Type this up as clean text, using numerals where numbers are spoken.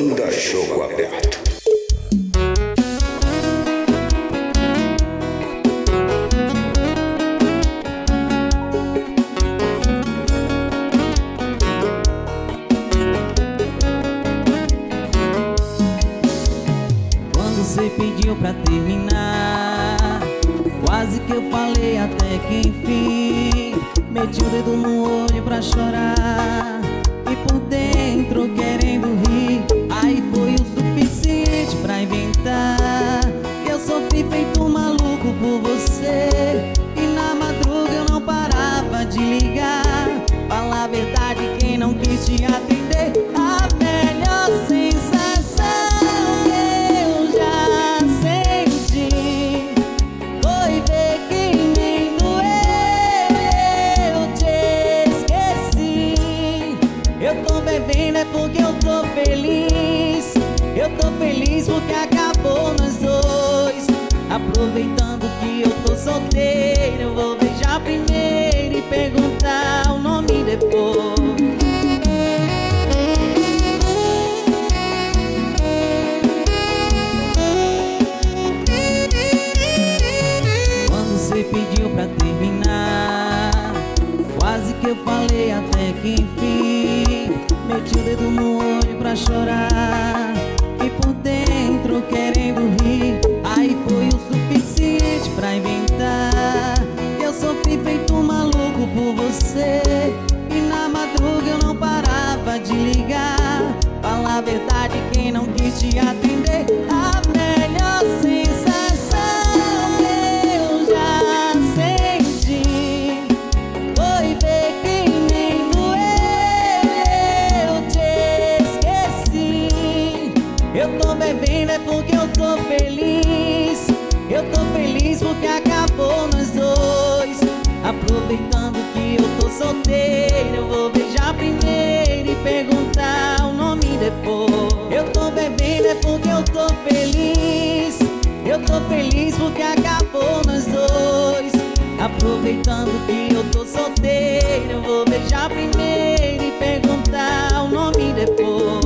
Banda Jogo Aberto. Quando você pediu pra terminar, quase que eu falei até que enfim. Meti o dedo no olho pra chorar e por dentro querendo rir. Aí foi o suficiente pra inventar que eu sofri feito um maluco por você. E na madruga eu não parava de ligar. Fala a verdade, quem não quis te atender. A melhor sensação que eu já senti foi ver que nem doeu, eu te esqueci. Eu tô bebendo é porque eu tô feliz. Eu tô feliz porque acabou nós dois. Aproveitando que eu tô solteiro, eu vou beijar primeiro e perguntar o nome depois. Quando você pediu pra terminar, quase que eu falei até que enfim. Meti o dedo no olho pra chorar e por dentro querendo rir. Aí foi o suficiente pra inventar que eu sofri feito um maluco por você. E na madruga eu não parava de ligar. Fala a verdade, quem não quis te atender. A melhor sensação que eu já senti foi ver que nem doeu, eu te esqueci. Eu tô bebendo é porque eu tô feliz. Eu tô feliz porque acabou nós dois. Aproveitando que eu tô solteiro, eu vou beijar primeiro e perguntar o nome depois. Eu tô bebendo é porque eu tô feliz. Eu tô feliz porque acabou nós dois. Aproveitando que eu tô solteiro, eu vou beijar primeiro e perguntar o nome depois.